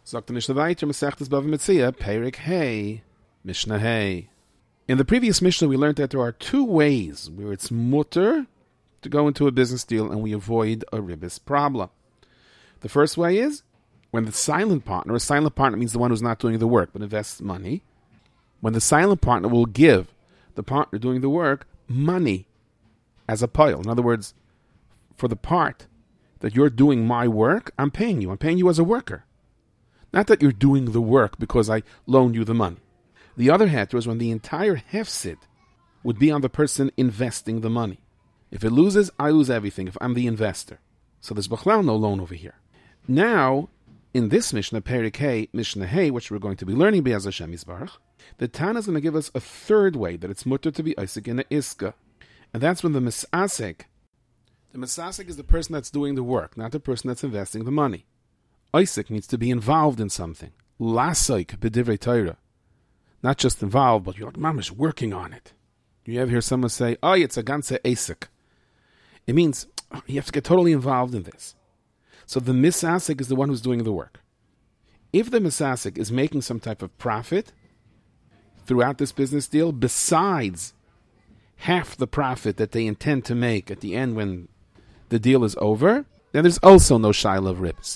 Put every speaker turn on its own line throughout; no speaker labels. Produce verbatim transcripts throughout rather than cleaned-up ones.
Sagt the Mishnah weiter, Masechtas Bava Metzia, Perek Hey, Mishnah Hey. In the previous Mishnah, we learned that there are two ways where it's mutter to go into a business deal and we avoid a ribis problem. The first way is when the silent partner, a silent partner means the one who's not doing the work but invests money, when the silent partner will give the partner doing the work money as a pile. In other words, for the part that you're doing my work, I'm paying you. I'm paying you as a worker. Not that you're doing the work because I loaned you the money. The other heter is when the entire hefsid would be on the person investing the money. If it loses, I lose everything if I'm the investor. So there's b'chlal no loan over here. Now, in this Mishnah, Perek Hey, Mishnah Hey, which we're going to be learning Be'ez Hashem Yisbarach, the Tana is going to give us a third way that it's mutter to be Isaac in a Iska. And that's when the Misasek, the Misasek is the person that's doing the work, not the person that's investing the money. Isaac needs to be involved in something. Lasaik b'divrei Torah. Not just involved, but you're like, Mama's working on it. You ever hear someone say, oh, it's a ganze Isaac. It means you have to get totally involved in this. So the Misasek is the one who's doing the work. If the Misasek is making some type of profit throughout this business deal, besides half the profit that they intend to make at the end when the deal is over, then there's also no shaila of ribs.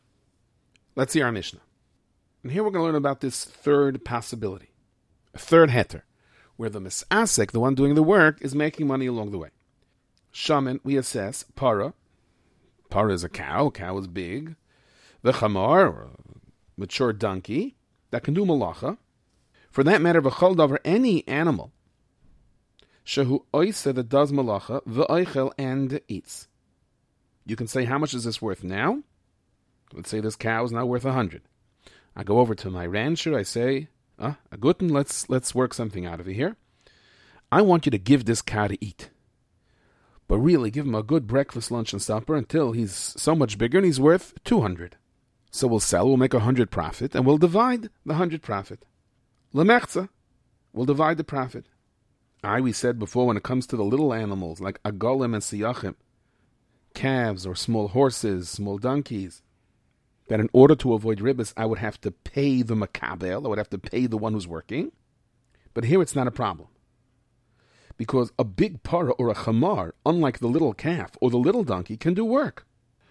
Let's see our Mishnah. And here we're going to learn about this third possibility, a third heter, where the Misasek, the one doing the work, is making money along the way. Shaman, we assess, para. Para is a cow, a cow is big. The chamar, or a mature donkey, that can do malacha. For that matter, v'chol davar, any animal, shehu oise, that does malacha, v'oichel, and eats. You can say, how much is this worth now? Let's say this cow is now worth a hundred. I go over to my rancher, I say, uh, a guten, let's, let's work something out of it here. I want you to give this cow to eat. But really, give him a good breakfast, lunch, and supper until he's so much bigger and he's worth two hundred. So we'll sell, we'll make a hundred profit, and we'll divide the hundred profit. Lemechza, we'll divide the profit. I, we said before, when it comes to the little animals, like agolim and siyachim, calves or small horses, small donkeys, that in order to avoid ribbis, I would have to pay the makabel, I would have to pay the one who's working. But here it's not a problem. Because a big para or a chamar, unlike the little calf or the little donkey, can do work.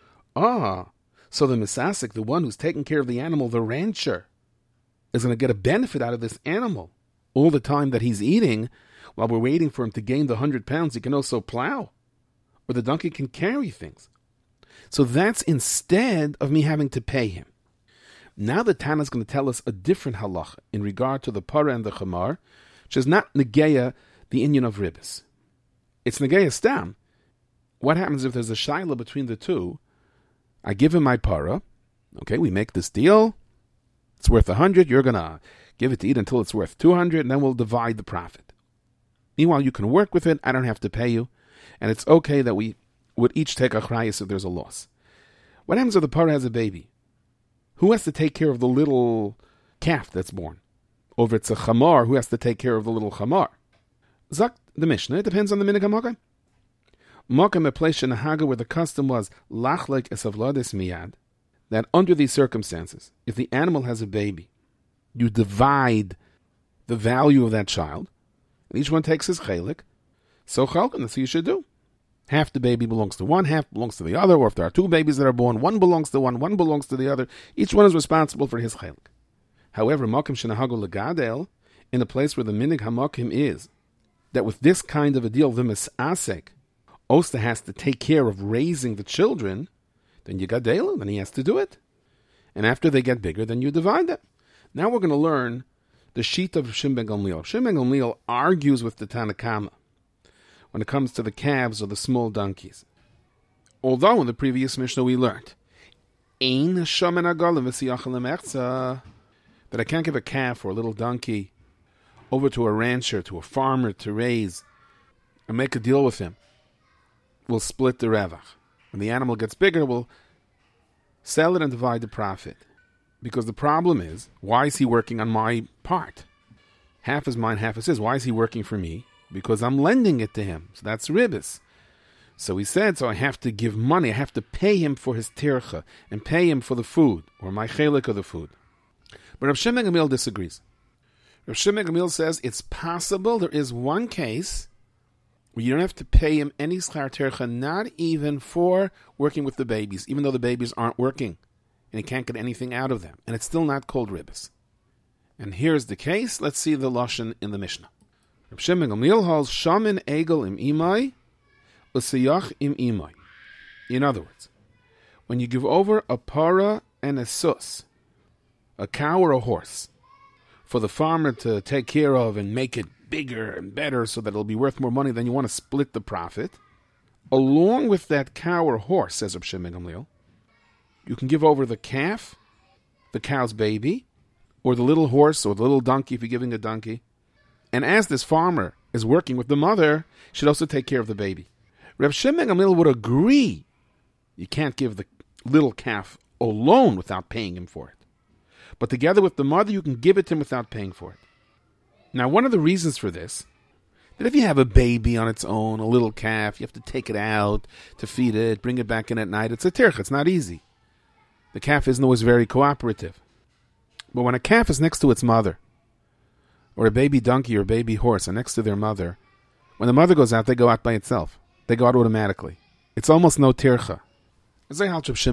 Ah, so the misasik, the one who's taking care of the animal, the rancher, is going to get a benefit out of this animal. All the time that he's eating, while we're waiting for him to gain the hundred pounds, he can also plow. Or the donkey can carry things. So that's instead of me having to pay him. Now the Tana is going to tell us a different halacha in regard to the para and the chamar, which is not negeya the inyan of ribbis. It's negeya stam. What happens if there's a shaila between the two? I give him my para. Okay, we make this deal. It's worth a hundred. You're going to give it to eat until it's worth two hundred, and then we'll divide the profit. Meanwhile, you can work with it. I don't have to pay you. And it's okay that we would each take a chrayas if there's a loss. What happens if the para has a baby? Who has to take care of the little calf that's born? Or if it's a chamar, who has to take care of the little chamar? Zak the Mishnah, it depends on the minig hamakam. Makam, a place in Haga where the custom was lachlik esavlades miyad, that under these circumstances, if the animal has a baby, you divide the value of that child, and each one takes his chalik, so chalkan, that's what you should do. Half the baby belongs to one, half belongs to the other, or if there are two babies that are born, one belongs to one, one belongs to the other. Each one is responsible for his chalik. However, makom shenahago legadel, in a place where the minig hamakim is, that with this kind of a deal, the misasek, Osta has to take care of raising the children, then you got Dela, then he has to do it. And after they get bigger, then you divide them. Now we're going to learn the sheet of Shimon ben Gamliel. Shimon ben Gamliel argues with the Tanakama when it comes to the calves or the small donkeys. Although in the previous Mishnah we learned Ein shaman agalim v'siyachal lemechza, that I can't give a calf or a little donkey over to a rancher, to a farmer to raise and make a deal with him. We'll split the revach. When the animal gets bigger, we'll sell it and divide the profit. Because the problem is, why is he working on my part? Half is mine, half is his. Why is he working for me? Because I'm lending it to him. So that's ribbis. So he said, so I have to give money, I have to pay him for his tircha, and pay him for the food, or my chelik of the food. But Rav Shimon Gamliel disagrees. Rav Shimon Gamliel says it's possible there is one case where you don't have to pay him any schar tircha, not even for working with the babies, even though the babies aren't working, and he can't get anything out of them, and it's still not called ribbis. And here's the case. Let's see the lashon in the Mishnah. Rav Shimon Gamliel holds shamin egel im imai, Usayach im imai. In other words, when you give over a para and a sus, a cow or a horse, for the farmer to take care of and make it bigger and better so that it'll be worth more money, then you want to split the profit. Along with that cow or horse, says Rav Shimon Gamliel, you can give over the calf, the cow's baby, or the little horse or the little donkey if you're giving a donkey. And as this farmer is working with the mother, should also take care of the baby. Rav Shimon Gamliel would agree you can't give the little calf alone without paying him for it. But together with the mother, you can give it to him without paying for it. Now, one of the reasons for this, that if you have a baby on its own, a little calf, you have to take it out to feed it, bring it back in at night. It's a tircha. It's not easy. The calf isn't always very cooperative. But when a calf is next to its mother, or a baby donkey or a baby horse are next to their mother, when the mother goes out, they go out by itself. They go out automatically. It's almost no tircha. So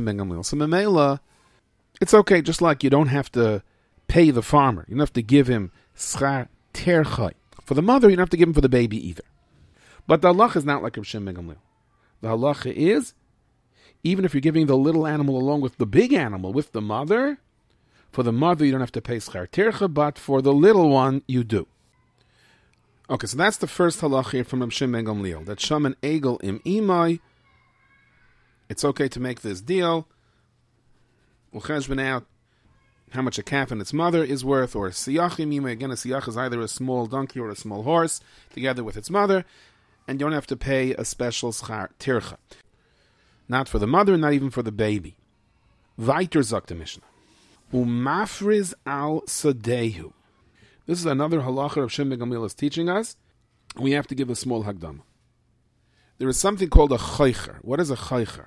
Memela, it's okay, just like you don't have to pay the farmer. You don't have to give him schar tircha. For the mother, you don't have to give him for the baby either. But the halacha is not like Rav Shimon Gamliel. The halacha is, even if you're giving the little animal along with the big animal, with the mother, for the mother you don't have to pay schar tircha, but for the little one you do. Okay, so that's the first halacha here from Rav Shimon Gamliel, that shaman egel im imai, it's okay to make this deal. We'll cheshbon out how much a calf and its mother is worth, or a siyach im imai. Again, a siyach is either a small donkey or a small horse, together with its mother, and you don't have to pay a special schar tircha. Not for the mother, not even for the baby. Weiter sagt the Mishnah. Umafriz al sadehu. This is another halacha of Shimon Gamliel is teaching us. We have to give a small hagdama. There is something called a chaycher. What is a chaycher?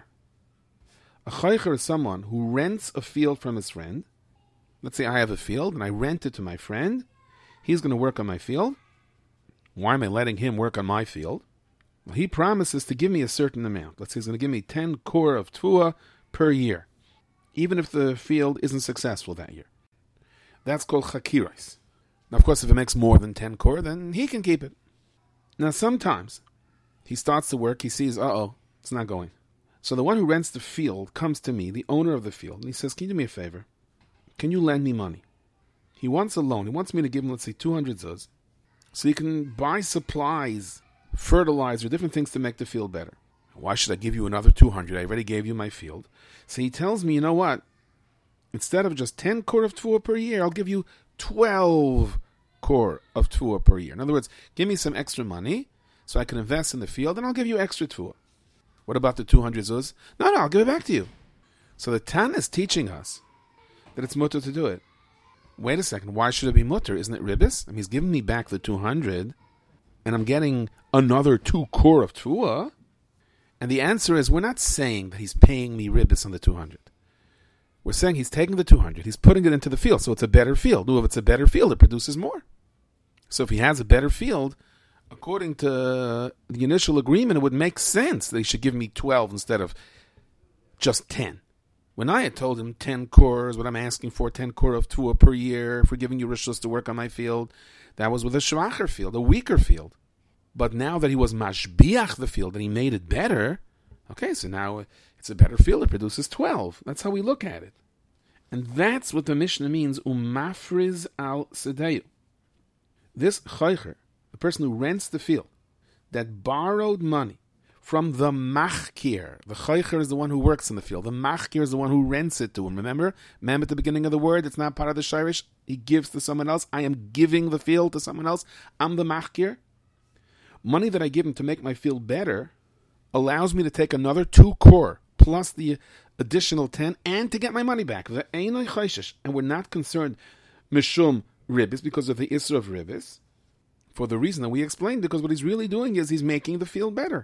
A chaycher is someone who rents a field from his friend. Let's say I have a field and I rent it to my friend. He's going to work on my field. Why am I letting him work on my field? Well, he promises to give me a certain amount. Let's say he's going to give me ten kor of tuah per year, even if the field isn't successful that year. That's called chakiros. Now, of course, if it makes more than ten kor, then he can keep it. Now, sometimes he starts to work, he sees, uh-oh, it's not going. So the one who rents the field comes to me, the owner of the field, and he says, can you do me a favor? Can you lend me money? He wants a loan. He wants me to give him, let's say, two hundred zuz, so he can buy supplies, fertilizer, different things to make the field better. Why should I give you another two hundred? I already gave you my field. So he tells me, you know what? Instead of just ten kor of tuah per year, I'll give you twelve kor of tuah per year. In other words, give me some extra money so I can invest in the field, and I'll give you extra tuah. What about the two hundred zuz? No, no, I'll give it back to you. So the Tana is teaching us that it's mutter to do it. Wait a second, why should it be mutter? Isn't it ribbis? I mean, he's giving me back the two hundred, and I'm getting another two kor of tuah. And the answer is, we're not saying that he's paying me ribbis on the two hundred. We're saying he's taking the two hundred, he's putting it into the field, so it's a better field. No, if it's a better field, it produces more. So if he has a better field, according to the initial agreement, it would make sense that he should give me twelve instead of just ten. When I had told him ten kor is what I'm asking for, ten kor of tuah per year, for giving you rishus to work on my field, that was with a shvacher field, a weaker field. But now that he was mashbiach the field and he made it better, okay, so now it's a better field, it produces twelve. That's how we look at it. And that's what the Mishnah means, umafriz al sedeyu. This chaycher, the person who rents the field, that borrowed money from the machkir. The chaycher is the one who works in the field. The machkir is the one who rents it to him. Remember? Mem at the beginning of the word, it's not part of the shirish. He gives to someone else. I am giving the field to someone else. I'm the machkir. Money that I give him to make my field better allows me to take another two kor plus the additional ten and to get my money back. And we're not concerned mishum ribbis because of the isra of ribbis, for the reason that we explained, because what he's really doing is he's making the field better.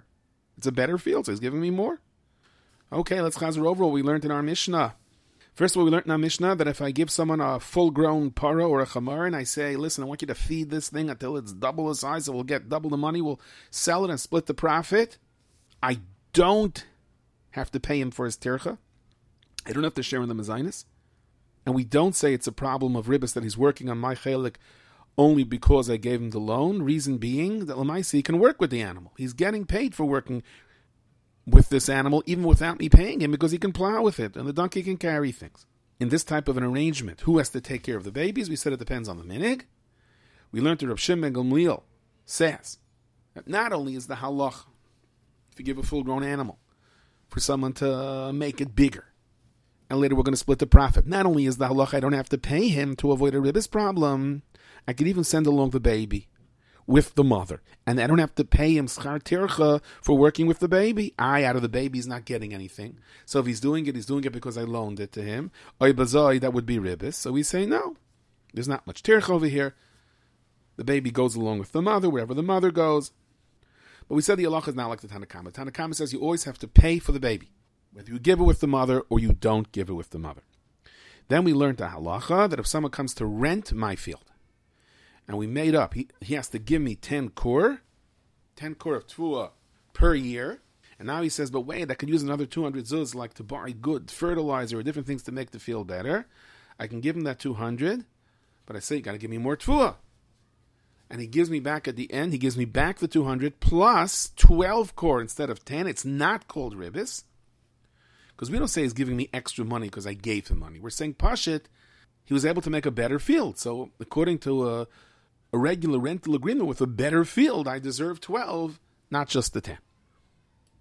It's a better field, so he's giving me more. Okay, let's chazer over what we learned in our Mishnah. First of all, we learned in our Mishnah that if I give someone a full-grown para or a chamar and I say, listen, I want you to feed this thing until it's double the size, so we'll get double the money, we'll sell it and split the profit, I don't have to pay him for his tircha. I don't have to share in the mezainis. And we don't say it's a problem of ribbis that he's working on my chelik only because I gave him the loan. Reason being that Lamaisi can work with the animal. He's getting paid for working with this animal even without me paying him because he can plow with it and the donkey can carry things. In this type of an arrangement, who has to take care of the babies? We said it depends on the minig. We learned that Rav Shimon ben Gamliel says that not only is the halach, if you give a full-grown animal, for someone to make it bigger, and later we're going to split the profit. Not only is the halach I don't have to pay him to avoid a ribbis problem, I could even send along the baby with the mother. And I don't have to pay him schar tircha for working with the baby. I, out of the baby, is not getting anything. So if he's doing it, he's doing it because I loaned it to him. Oy bazoi, that would be ribbis. So we say, no, there's not much tircha over here. The baby goes along with the mother, wherever the mother goes. But we said the halacha is not like the Tanakama. Tanakama says you always have to pay for the baby, whether you give it with the mother or you don't give it with the mother. Then we learned the halacha that if someone comes to rent my field, and we made up, he, he has to give me ten kur, ten kur of tvua per year, and now he says, but wait, I could use another two hundred zuz, like to buy good fertilizer or different things to make the field better. I can give him that two hundred, but I say, you got to give me more tvua. And he gives me back at the end, he gives me back the two hundred plus twelve kur instead of ten. It's not called ribbis. Because we don't say he's giving me extra money because I gave him money. We're saying, Pashit, he was able to make a better field. So according to a, a regular rental agreement with a better field, I deserve twelve, not just the ten.